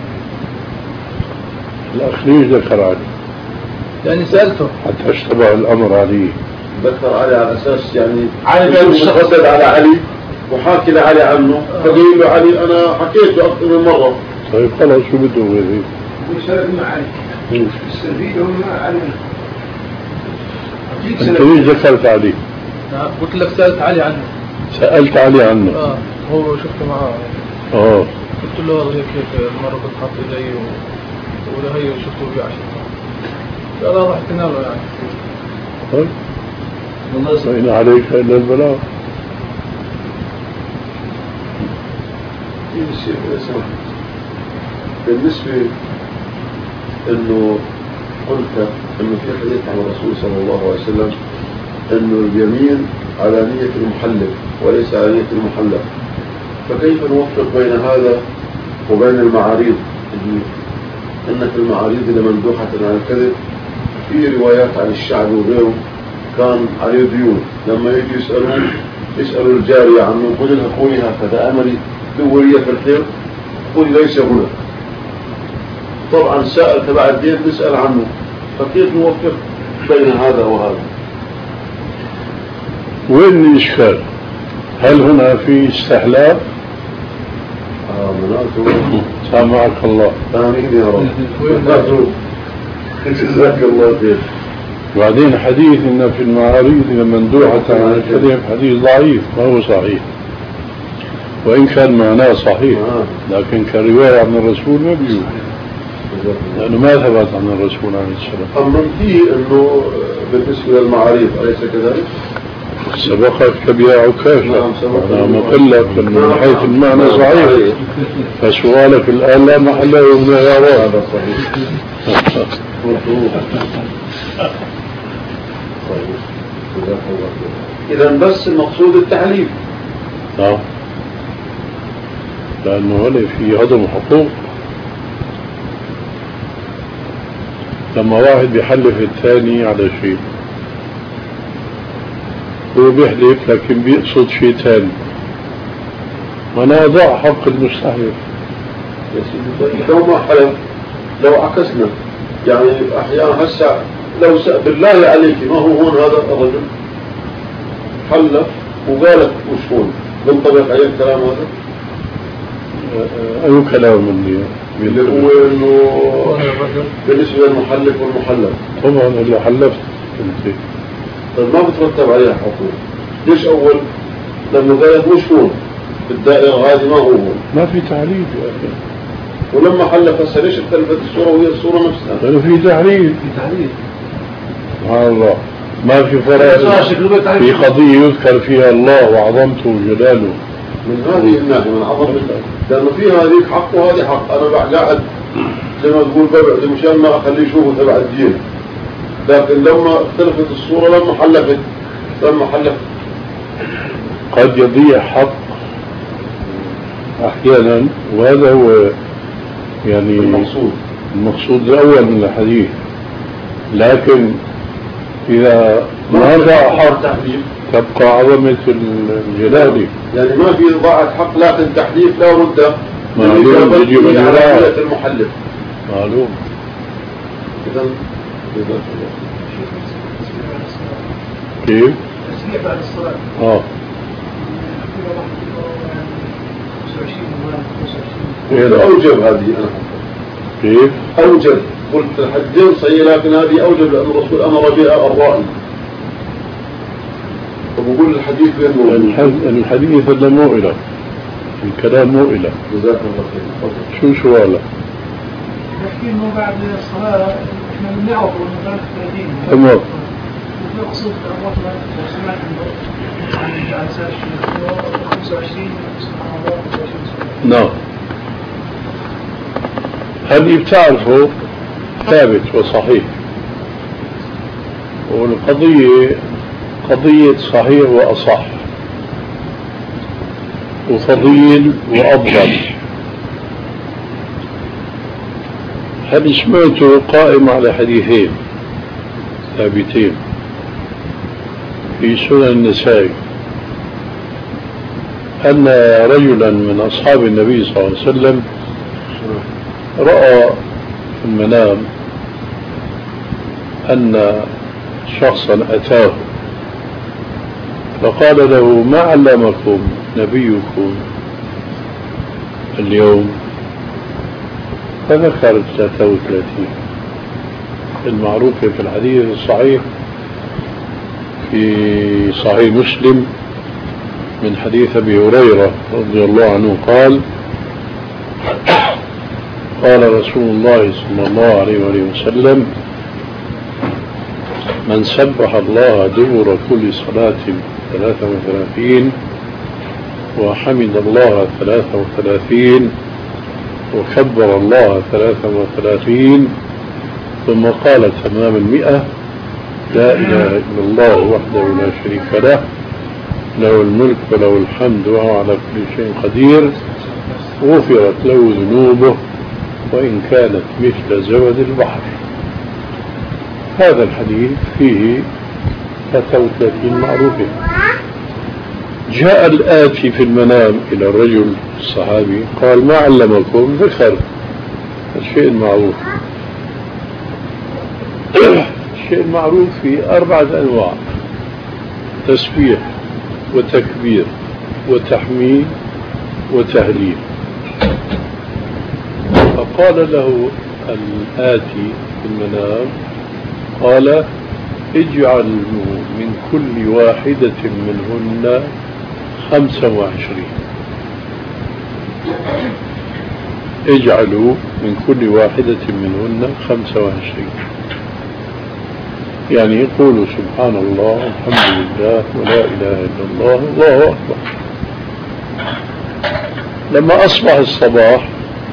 الأخ ليش ذكر علي؟ يعني سألته حتى اشتبه الأمر عليه. ذكر علي على أساس يعني علي متردد على علي وحاكي لعلي عنه، فقيل له علي أنا حكيت له أكثر من مرة. طيب خلاص شو بده غير هيك؟ وسلف مع علي. السبيل هم مع علي. أنت ليش ذكرت عليه؟ قلت لك سألت علي عنه. سألت علي عنه. اه هو شفته معاه. اه قلت له هذا كيف المرة كنت حاط إلي ولا هي شفته في عشرة. قال هذا حكينا له يعني. طيب وإن عليك إلا البلاغ. بالنسبة انه قلت انه في حديث عن الرسول صلى الله عليه وسلم انه اليمين على نية المحلف وليس على نية المحلف، فكيف نوفق بين هذا وبين المعاريض؟ ان في المعاريض لمندوحة عن الكذب. في روايات عن الشعب وغيره كان عليه ديون، لما يجي يسألوا يسألوا الجارية عنه يقول لها قولي هكذا أمري دورية في الخير، قولي ليس هنا. طبعا سائل تبع الدين نسأل عنه، فكيف نوفق بين هذا وهذا؟ وين الإشكال؟ هل هنا في استحلال؟ آه مناته سامعك الله. آمين يا رب. مناته جزاك الله خير. وبعدين حديث إن في المعاريض لمندوحة عن الكذب حديث ضعيف ما هو صحيح، وإن كان معناه صحيح لكن كرواية عن الرسول ما بيقول، لأنه ما ثبت عن الرسول عليه السلام. أما فيه أنه بالنسبة للمعاريض أليس كذلك؟ سبقت كبيع عكاشة أنا مقلق من حيث المعنى صحيح، فسؤالك الآن لا محل له من الإعراب. هذا صحيح. إذا بس المقصود التحليف. نعم لأنه هنا في هضم حقوق. لما واحد بيحلف الثاني على شيء هو بيحلف لكن بيقصد شيء ثاني، منازع حق المستحلف. لو ما حلف لو عكسنا يعني أحيانا هسه لو بالله عليك ما هو هون هذا الرجل حلف وقالت وش هون بنطبق عليه الكلام هذا؟ أي كلام مني اللي هو إنه بالنسبة للمحلف والمحلف طبعا اللي حلفت انت طيب ما بترتب عليها حقوق ليش أول لما قالت مش هون بالدائرة هذه ما هو هون ما في تعليل يا أخي ولما حلف هسه ليش اختلفت الصورة وهي الصورة نفسها؟ لأنه في تعليل في تعليل سبحان الله ما في فرق في قضية يذكر فيها الله وعظمته وجلاله من هذه الناحية من عظمته لأنه فيها هذيك حق وهذه حق أنا قاعد زي ما تقول ببعد مشان ما أخليه يشوفه تبع الدين لكن لما اختلفت الصورة لما حلفت لما حلفت قد يضيع حق أحيانا وهذا هو يعني المقصود المقصود الأول من الحديث لكن إذا ما ضاع حق تبقى عظمة الجلال يعني ما في ضاعت حق لكن تحليف لا بد معلوم يجب أن يراعى المحلف معلوم إذا كيف؟ تسبيح بعد الصلاة اه أوجب هذه أنا كيف؟ أوجب قلت الحدين صحيح لكن هذه أوجب لأن الرسول أمر بها الرائي وبقول الحديث بأنه الحديث هذا موئلة الكلام موئلة جزاك الله خير شو سؤالك؟ نحكي إنه بعد الصلاة إحنا بنعرف إنه بعد ثلاثين تمام ويقصد أمرنا سمعت إنه على أساس خمسة وعشرين سبحان الله خمسة وعشرين نعم هذه بتعرفه ثابت وصحيح والقضية قضية صحيح وأصح وفضيل وأفضل هذه سمعته قائم على حديثين ثابتين في سنن النسائي أن رجلا من أصحاب النبي صلى الله عليه وسلم رأى في المنام أن شخصا أتاه فقال له ما علمكم نبيكم اليوم فذكر ثلاثة وثلاثين المعروف في الحديث الصحيح في صحيح مسلم من حديث أبي هريرة رضي الله عنه قال قال رسول الله صلى الله عليه وسلم من سبح الله دبر كل صلاة ثلاثة وثلاثين وحمد الله ثلاثة وثلاثين وكبر الله ثلاثة وثلاثين ثم قال تمام المئة لا إله إلا الله وحده لا شريك له له الملك وله الحمد وهو على كل شيء قدير غفرت له ذنوبه وإن كانت مثل زبد البحر. هذا الحديث فيه ثلاثة وثلاثين معروفة. جاء الآتي في المنام إلى الرجل الصحابي قال ما علمكم؟ ذكر الشيء المعروف. الشيء المعروف في أربعة أنواع: تسبيح وتكبير وتحميد وتهليل. فقال له الآتي في المنام قال اجعل من كل واحدة منهن خمسة وعشرين اجعلوا من كل واحدة منهن خمسة وعشرين يعني يقولوا سبحان الله الحمد لله ولا إله إلا الله الله أكبر. لما أصبح الصباح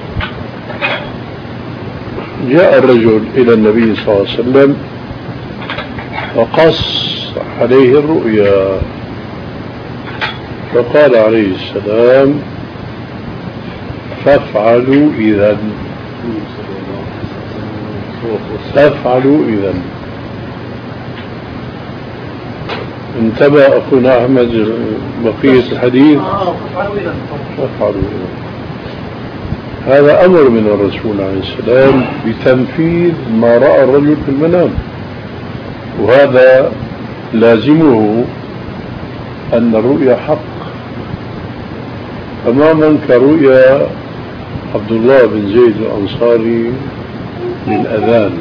جاء الرجل إلى النبي صلى الله عليه وسلم فقص عليه الرؤيا فقال عليه السلام فافعلوا إذن فافعلوا إذن. انتبه أخونا أحمد بقية الحديث فافعلوا إذن. هذا أمر من الرسول عليه السلام بتنفيذ ما رأى الرجل في المنام، وهذا لازمه أن الرؤيا حق تماما كرؤيا عبد الله بن زيد الأنصاري للأذان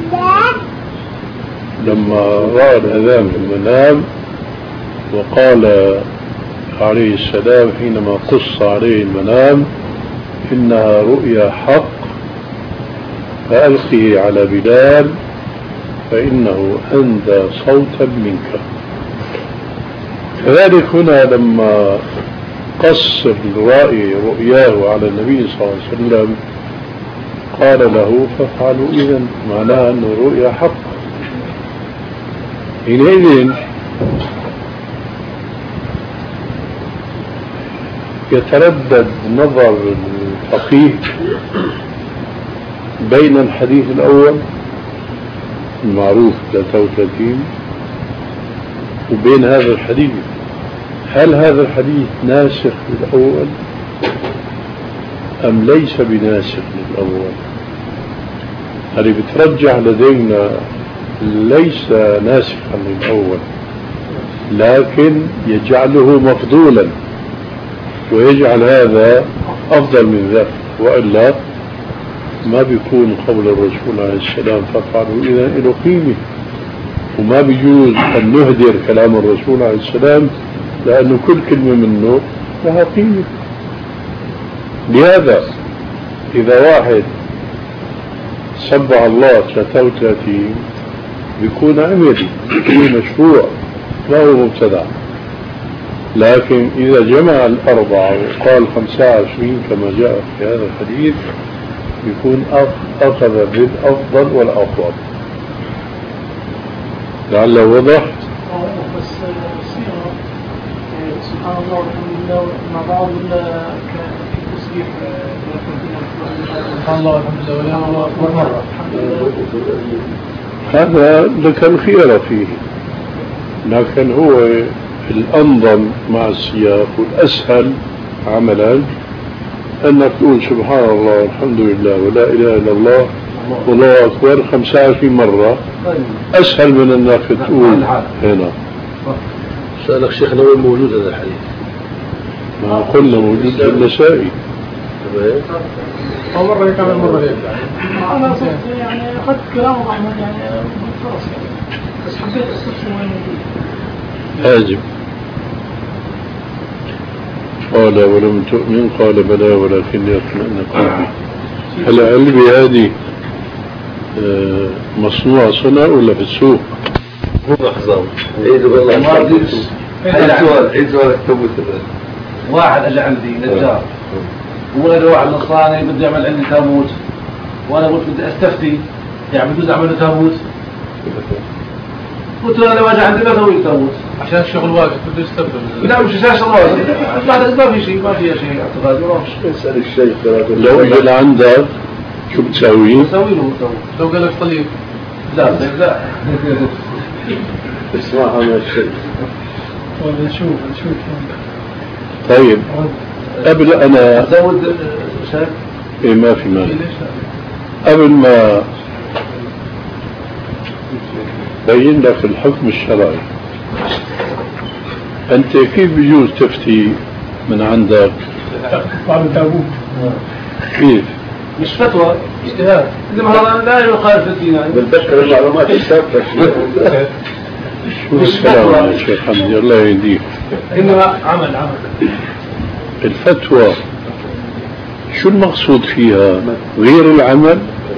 لما رأى الأذان في المنام وقال عليه السلام حينما قص عليه المنام إنها رؤيا حق فألقه على بلال فإنه أندى صوتا منك. كذلك هنا لما قص الرائي رؤياه على النبي صلى الله عليه وسلم قال له فافعلوا إذن، معناه أن الرؤيا حق. حينئذ يتردد نظر الفقيه بين الحديث الأول المعروف ثلاثة وثلاثين وبين هذا الحديث. هل هذا الحديث ناسخ للأول أم ليس بناسخ للأول؟ هذه بترجح لدينا ليس ناسخا للأول لكن يجعله مفضولا ويجعل هذا أفضل من ذاك، وإلا ما بيكون قول الرسول عليه السلام فافعلوا إذا له قيمة، وما بيجوز أن نهدر كلام الرسول عليه السلام لأنه كل كلمة منه لها قيمة. لهذا إذا واحد سبح الله ثلاثة وثلاثين بيكون عملي بيكون مشروع ما هو مبتدع، لكن إذا جمع الأربعة وقال خمسة وعشرين كما جاء في هذا الحديث يكون أخذ بالأفضل والأفضل. لعل وضح. بس الصيغة سبحان الله والحمد لله مع بعض ولا كتصريح سبحان الله والحمد لله ولا الله أكبر مرة. هذا لك الخيار فيه، لكن هو الأنظم مع السياق والأسهل عملا أنك تقول سبحان الله والحمد لله ولا إله إلا الله والله أكبر خمسة وعشرين مرة، أسهل من أنك تقول هنا. سألك شيخنا وين موجود هذا الحديث؟ ما قلنا موجود في النسائي. أو مرة يكمل مرة هيك. أنا صرت يعني أخذت كلام أحمد يعني خلاص يعني بس حبيت أستفسر وين موجود. هاجم. قال ولم تؤمن قال بلى ولكن ليطمئن قلبي. هل قلبي هذه مصنوع صنع ولا في السوق؟ مو مخزون. عيد والله ما عيد سؤال عيد سؤال اكتبوت. واحد اجى عندي نجار وولد واحد نصراني بده يعمل عندي تابوت وانا قلت بدي استفتي يعني بجوز اعمل له تابوت. قلت له انا ما اجى عندي ما اسوي تابوت عشان الشغل واقف بده يستقبل. لا مش عشان الشغل واقف ما في شيء ما في شيء اعتقادي ما في. اسال الشيخ لو اجى عندك شو بتسوي؟ بسوي له تابوت. لو قال لك طيب لا لا اسمعها من الشيخ. نشوف نشوف. طيب قبل أنا زود شيخ. إيه ما في مال. قبل ما بين لك الحكم الشرعي أنت كيف بيجوز تفتي من عندك؟ بعد التابوت. كيف؟ مش فتوى اجتهاد. هذا لا يخالف الدين يعني. بتذكر المعلومات السابقة. شو الكلام يا شيخ حمدي الله يهديك. إنما عمل عمل. الفتوى شو المقصود فيها؟ غير العمل؟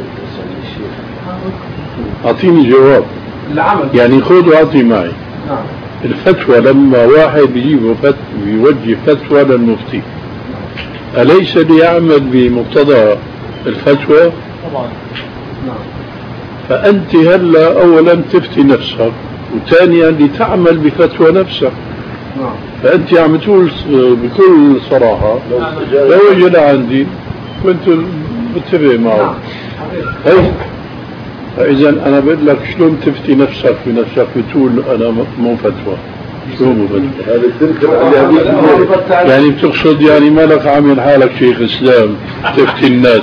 أعطيني جواب. العمل يعني خذ وأعطي معي. نعم. الفتوى لما واحد بيجيب فتوى بيوجه فتوى للمفتي أليس ليعمل بمقتضى الفتوى؟ طبعا. نعم. فأنت هلا أولا تفتي نفسك وثانيا لتعمل بفتوى نفسك. نعم. فأنت عم تقول بكل صراحة لو اجى عندي كنت متفق معه. هي فإذا أنا بقول لك شلون تفتي نفسك بنفسك بتقول أنا مو فتوى؟ شو مو فتوى؟ هذا التذكر يعني بتقصد يعني ما لك عامل حالك شيخ إسلام تفتي الناس.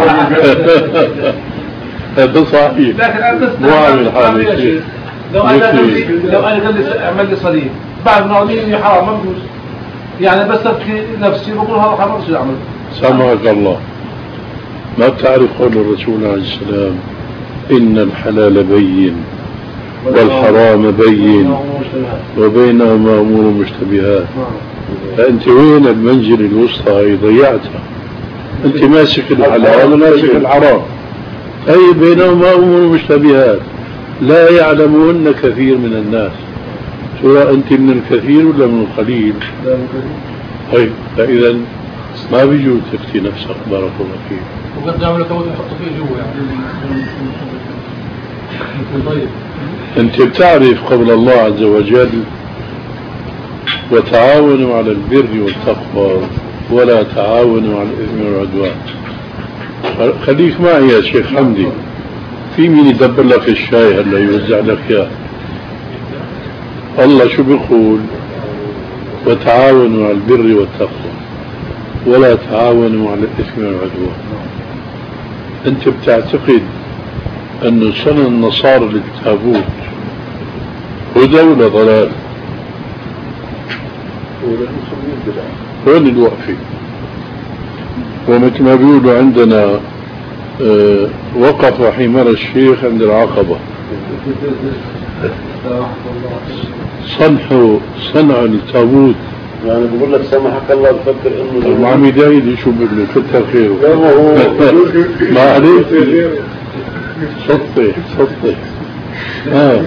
هذا صحيح. لكن أنت مو عامل حالك شيخ. لو أنا لو أنا قال لي أعمل لي صليب بعد ما أقول حرام ما بجوز يعني بس أبكي نفسي بقول هذا حرام شو أعمل؟ سامحك الله، ما بتعرف قول الرسول عليه السلام إن الحلال بين والحرام بين وبينهما أمور مشتبهات. فأنت وين المنزل الوسطى هي ضيعتها؟ أنت ماسك الحلال وماسك الحرام، أي بينهما أمور مشتبهات لا يعلمهن كثير من الناس. ترى أنت من الكثير ولا من القليل؟ طيب فإذا ما بيجوز تفتي نفسك. بارك الله فيك. وقد نعمل كمان نحط فيه جوا يعني. طيب أنت بتعرف قول الله عز وجل وتعاونوا على البر والتقوى ولا تعاونوا على الإثم والعدوان. خليك معي يا شيخ حمدي، في مين يدبر لك الشاي هلا يوزع لك اياه؟ الله شو بيقول؟ وتعاونوا على البر والتقوى ولا تعاونوا على الإثم والعدوان. أنت بتعتقد أن سنن النصارى للتابوت هدى ولا ضلال؟ وين الوقفة؟ ومثل ما بيقولوا عندنا اه وقف حمار الشيخ عند العقبة. صنحوا صنع التابوت يعني بقول لك سامحك الله بفكر انه المعمي دايد شو بقول كتر خيره ما عليك سطح سطح آه.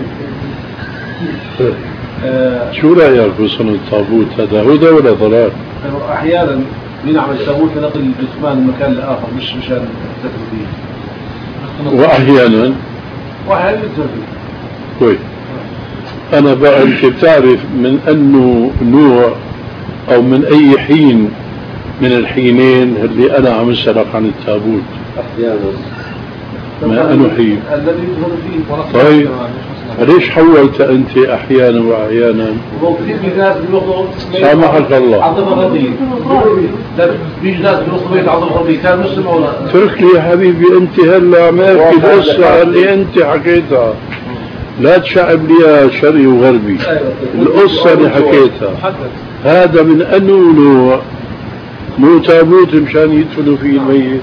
شو رأيك بصنع التابوت هذا هدى ولا ضلال؟ أحيانا ينعمل التابوت لنقل الجثمان من مكان لآخر مش مشان التكليف. وأحيانا وأحيانا التكليف. كويس. أنا بقى أنت بتعرف من أنه نوع أو من أي حين من الحينين اللي أنا عم أسألك عن التابوت؟ أحيانا ما أنه حين؟ الذي يدخل فيه. طيب ليش حولت أنت أحيانا وأحيانا؟ في ناس بياخذوا سامحك الله. عظمة غربية. بيجي ناس بياخذوا بيت عظمة غربية كان مسلم ولا؟ ترك لي يا حبيبي أنت هلا ما في القصة اللي أنت حكيتها. لا تشعب لي شرقي وغربي. القصة اللي حكيتها هذا من أنه نوع مو تابوت مشان يدفنوا فيه الميت.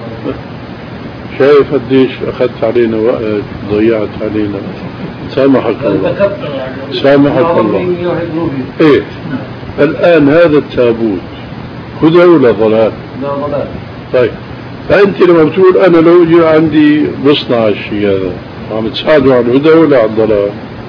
شايف قديش أخذت علينا وقت ضيعت علينا. سامحك الله سامحك الله. إيه الآن هذا التابوت هدى ولا ضلال؟ لا ضلال. طيب فأنت لما بتقول أنا لو جي عندي بصنع الشيء هذا عم تساعدوا على الهدى ولا على الضلال؟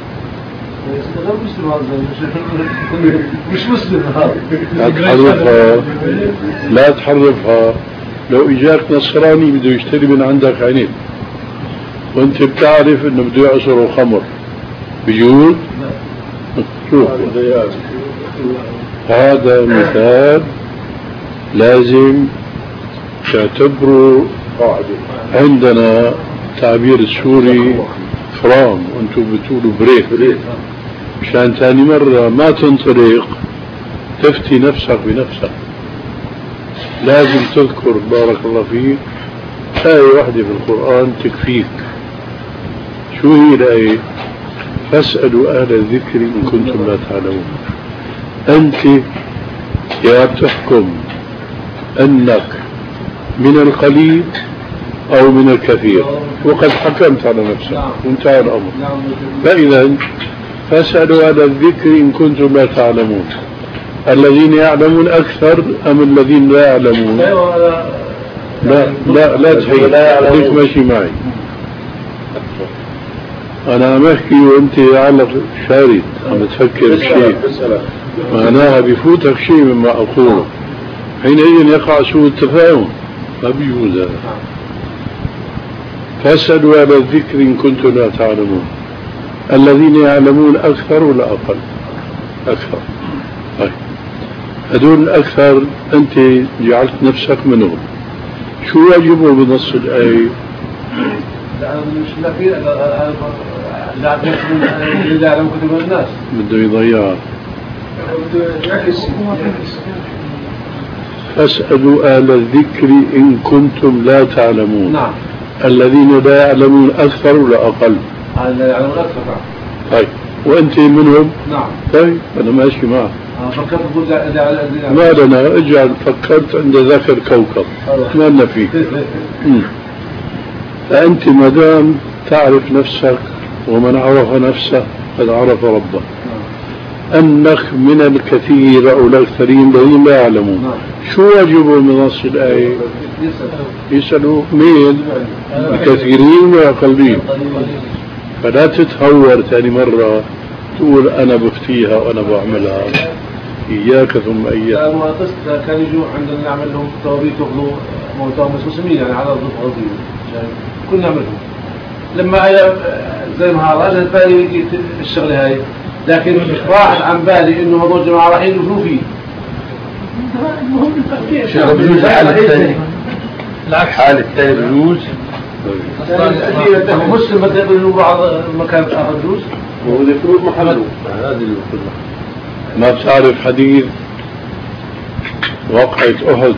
مش مسلم هذا. لا تحرفها لا تحرفها. لو اجاك نصراني بده يشتري من عندك عنب وانت بتعرف انه بده يعصر خمر بيجوز؟ شوف هذا مثال لازم تعتبروا عندنا تعبير السوري فرام وانتم بتقولوا بريك مشان ثاني مرة ما تنطلق تفتي نفسك بنفسك. لازم تذكر بارك الله فيك آية واحدة في القرآن تكفيك. شو هي الآية؟ فاسألوا أهل الذكر إن كنتم لا تعلمون. أنت يا بتحكم أنك من القليل أو من الكثير وقد حكمت على نفسك وانتهى الأمر. فإذا فاسألوا أهل الذكر إن كنتم لا تعلمون. الذين يعلمون أكثر أم الذين لا يعلمون؟ لا لا لا تحيل ليش ماشي معي. أنا عم أحكي وأنت على شارد عم تفكر بشيء معناها بفوتك شيء مما أقوله حينئذ يقع سوء التفاهم. ما بيجوز هذا. فاسألوا على الذكر إن كنتم لا تعلمون. الذين يعلمون أكثر ولا أقل؟ أكثر. طيب هدول الأكثر أنت جعلت نفسك منهم. شو واجبه بنص الآية؟ مش في لا يعلم كتب الناس بده يضيعها. فاسألوا أهل الذكر إن كنتم لا تعلمون. نعم. الذين لا يعلمون أكثر ولا أقل؟ لا يعلمون أكثر. طيب وأنت منهم؟ نعم. طيب أنا ماشي معك. أنا فكرت أقول ده ما لنا اجعل فكرت عند ذاك الكوكب ما لنا فيه. فأنت مدام تعرف نفسك ومن عرف نفسه قد عرف ربه أنك من الكثير أو الأكثرين الذين لا يعلمون. شو واجبه من نص الآية؟ يسألوا مين؟ الكثيرين والأقلين. فلا تتهور ثاني مرة تقول أنا بفتيها وأنا بعملها. إياك ثم إياك. أنا قصة كان يجوا عندنا نعمل لهم توابيت يأخذوا موتى مسلمين يعني على ضد غضيب يعني كنا نعملهم. لما زي ما هذا أجل بالي الشغلة هاي لكن راحت عن بالي إنه هذول الجماعة راح يدخلوا فيه. شو بيجوز الحالة الثانية؟ الحالة الثانية بيجوز. مسلم بدأ يقولوا بعض مكان آخر بيجوز. وهو يفرض محله. هذا اللي ما بتعرف حديث وقعة أحد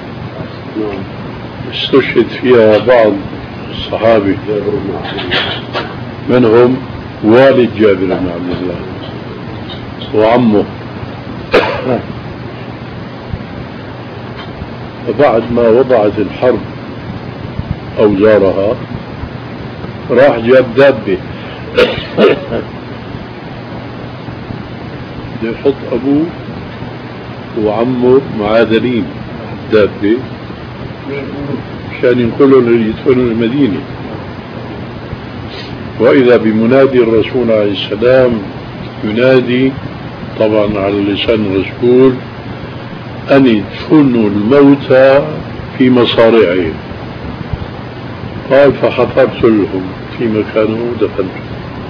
استشهد فيها بعض الصحابة منهم والد جابر بن عبد الله وعمه. وبعد ما وضعت الحرب أوزارها راح جاب دابة يحط أبوه وعمه معاذلين دابة عشان ينقلوا يدخلوا المدينة. وإذا بمنادي الرسول عليه السلام ينادي طبعا على لسان الرسول أن يدفنوا الموتى في مصارعهم. قال فحفرت لهم في مكانه ودفنته.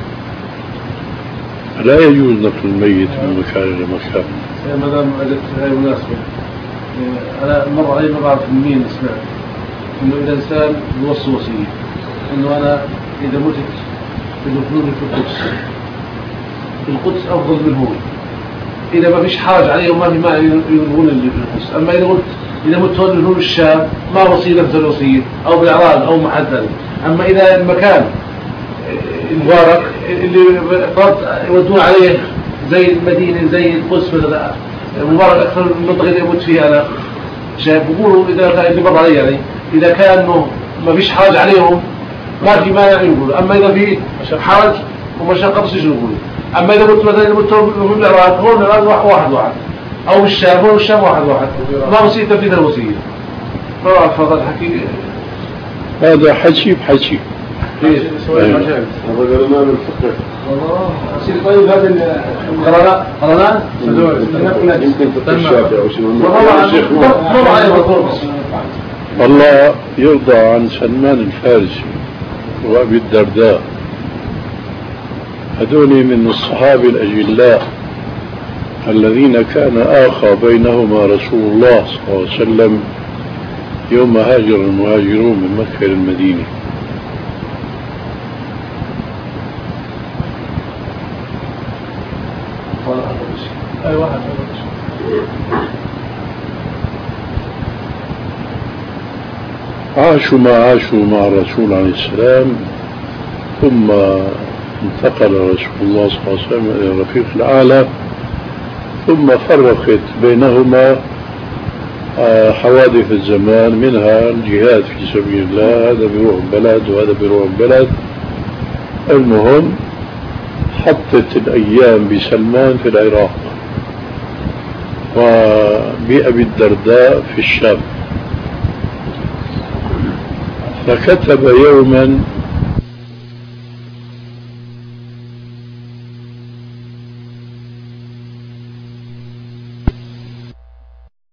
لا يجوز نقل الميت من مكان إلى مكان. يا مدام قلت هاي مناسبة. أنا مرة علي ما بعرف من مين سمعت إنه إذا إنسان يوصي وصية إنه أنا إذا متت يدفنوني في القدس. القدس أفضل من هون. إذا ما فيش حرج عليه وما في معنى يدفنون اللي في القدس. أما إذا قلت إذا مت هون يدفنون الشام ما وصية نفس الوصية أو بالإعراض أو محدد. أما إذا المكان المبارك اللي يودون عليه زي المدينة زي القدس مثلا مبارك أكثر من المنطقة اللي يموت فيها أنا شايف بقولوا إذا اللي مر علي يعني إذا كانوا ما فيش حرج عليهم ما في مانع يقولوا. أما إذا في حرج ومشقة بس يقولوا. أما إذا قلت مثلا يموت من العراق هون العراق واحد واحد أو الشام هون الشام واحد واحد ما وصية تنفيذ الوصية. ما فضل حكي هذا حكي بحكي. هذا قالنا من الفقه. والله سيدي طيب هذا قرانا قرانا يمكن فقه الشافعي أو شيء. الله يرضى عن سلمان الفارسي وأبي الدرداء. هذول من الصحابة الأجلاء الذين كان آخى بينهما رسول الله صلى الله عليه وسلم يوم هاجر المهاجرون من مكة إلى المدينة. أي واحد عاشوا ما عاشوا مع الرسول عليه السلام ثم انتقل رسول الله صلى الله عليه وسلم إلى الرفيق الأعلى ثم فرقت بينهما حوادث الزمان منها الجهاد في سبيل الله. هذا بيروح بلد وهذا بيروح بلد. المهم حطت الأيام بسلمان في العراق وبأبي الدرداء في الشام. فكتب يوما